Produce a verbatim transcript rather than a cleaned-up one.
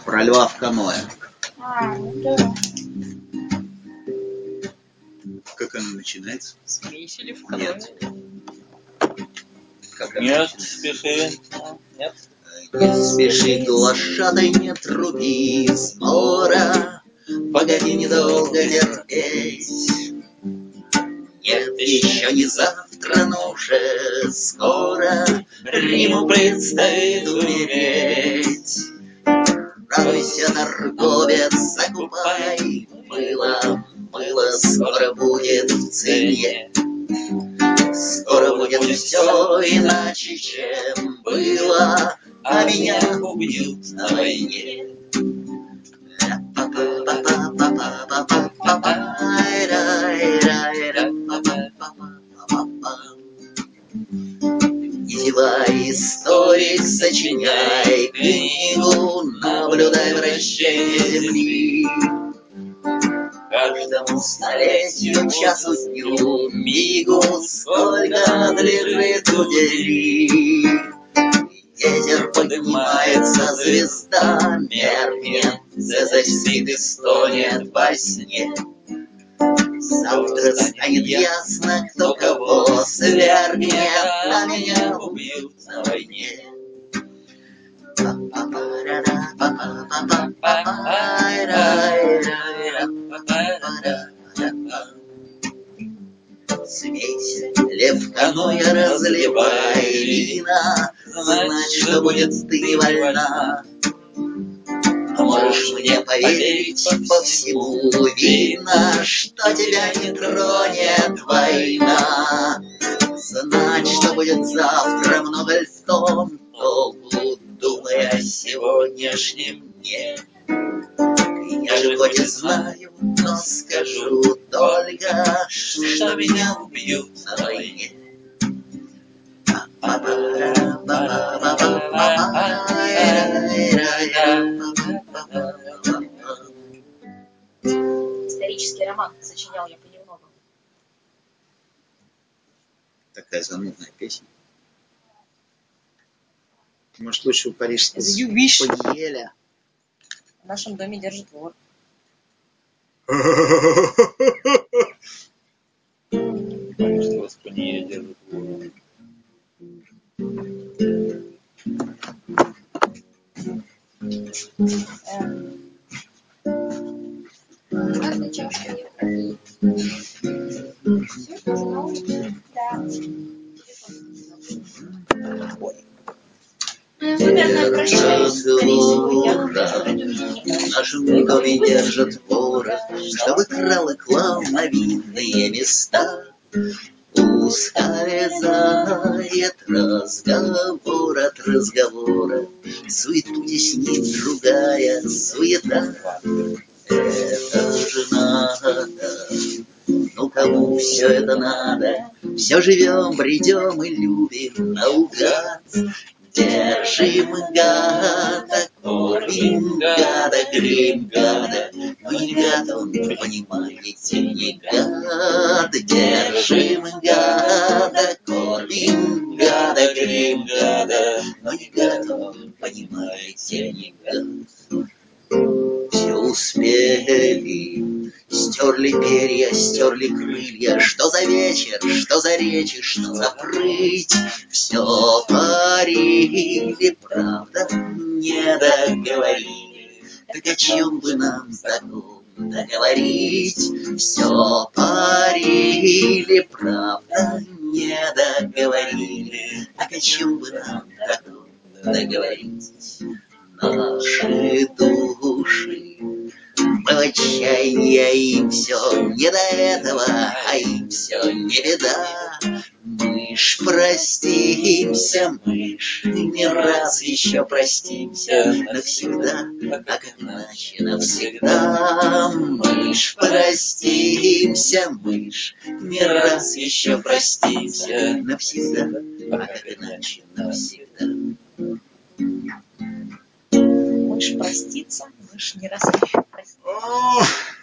Про льва в каноэ. А, да. Как оно начинается? Смейся ли в каноэ? Нет. Как оно Нет, начинается? спеши. А, нет. Не спеши, лошадой, не труби, скоро, погоди недолго терпеть. Нет, еще не завтра, но уже скоро Риму предстоит умереть. Радуйся, торговец, закупай мыло, мыло скоро будет в цене. Скоро будет все иначе, чем было, а меня убьют на войне. Не зевай, историк, сочиняй книгу, наблюдай вращение земли. Каждому столетию, часу, дню, мигу, сколько надлежит удели. Ветер поднимается, звезда меркнет, Цезарь спит и стонет во сне. Завтра станет ясно, кто кого свергнет, а меня убьют на войне. Смейся, лев каноэ, разливай вина, знать, что будет ты не вольна. А можешь мне поверить, по всему видно, что тебя не тронет война. Знать, что будет завтра, много льстом, толку, думая о сегодняшнем дне. Я же хоть и знаю, но скажу только, что меня убьют на войне. Исторический роман сочинял я понемногу. Такая занудная песня. Может, лучше у парижского Спаниеля. В нашем доме держит вор. Парижского Спаниеля держит вор. Каждая чашка не проходит. Все тоже на улице? Да. Наверное, прощаюсь. Скорее всего, я В нашем доме держат вора, чтобы крал и клал на видные места. Ускользает разговор от разговора, суету теснит другая суета. Это же надо, ну кому все это надо? Все живем, бредем и любим наугад. Держим гада, кормим гада, греем гада. Но не гад он, понимаете, не гад. Держим гада, кормим гада, греем гада. Но не гад он, понимаете, не гад. Все успели, стерли перья, стерли крылья. Что за вечер, что за речи, что за прыть? Все парили, правда, не договорили. Так о чем бы нам таком договорить? Все парили, правда, не договорили. Так о чем бы нам таком договорить? Наши души, мы в отчаянии, им все не до этого, а им все не беда. Мы ж простимся, мы ж не раз еще простимся навсегда, а как иначе навсегда. Мы ж простимся, мы ж не раз еще простимся навсегда, а как иначе навсегда. Мы ж проститься, мы ж не раз еще проститься.